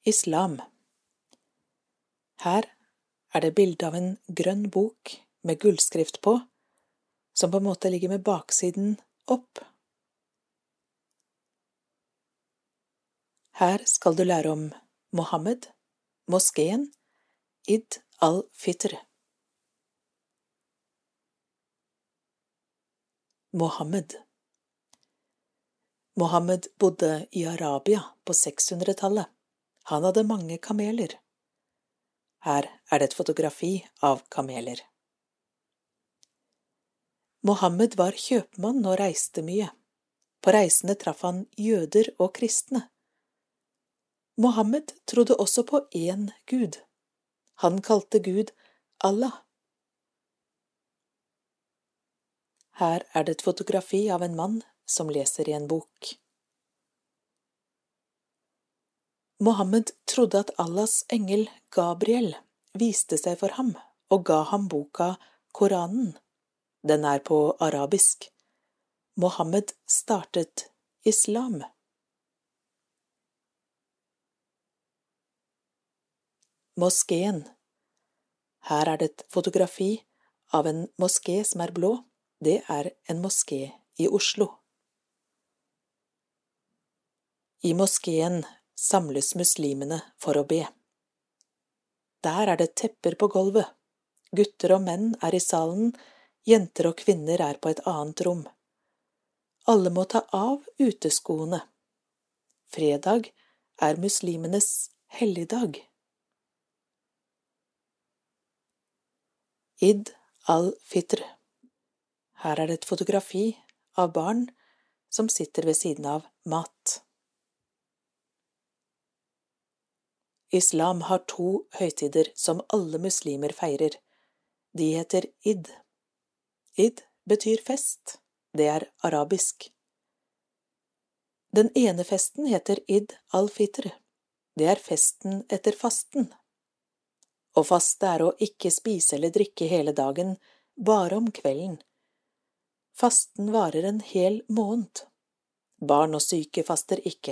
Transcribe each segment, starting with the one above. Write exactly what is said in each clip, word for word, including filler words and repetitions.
Islam. Her er det bilde av en grønn bok med gullskrift på, som på en måte ligger med baksiden opp. Her skal du lære om Mohammed, moskeen, Id al-Fitr. Mohammed. Mohammed bodde i Arabia på seks hundretallet. Han hadde mange kameler. Her er det et fotografi av kameler. Mohammed var kjøpmann og reiste mye. På reisene traff han jøder og kristne. Mohammed trodde også på én Gud. Han kalte Gud Allah. Her er det et fotografi av en mann som leser i en bok. Mohammed trodde at Allahs engel Gabriel viste seg for ham og ga ham boka Koranen. Den er på arabisk. Mohammed startet islam. Moskeen. Her er det et fotografi av en moské som er blå. Det er en moské i Oslo. I moskeen samles muslimene for å be. Der er det tepper på gulvet. Gutter og menn er i salen, jenter og kvinner er på et annet rom. Alle må ta av uteskoene. Fredag er muslimenes helligdag. Id al-Fitr. Her er det et fotografi av barn som sitter ved siden av mat. Islam har to høytider som alle muslimer feirer. De heter Id. Id betyr fest. Det er arabisk. Den ene festen heter Id al-Fitr. Det er festen etter fasten. Å faste er å ikke spise eller drikke hele dagen, bare om kvelden. Fasten varer en hel måned. Barn og syke faster ikke.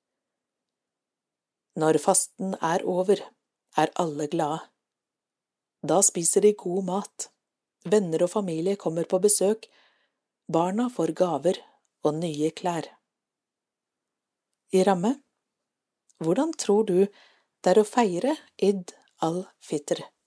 Når fasten er over, er alle glade. Da spiser de god mat. Venner og familie kommer på besøk. Barna får gaver og nye klær. I ramme, hvordan tror du det er å feire Id al-Fitr?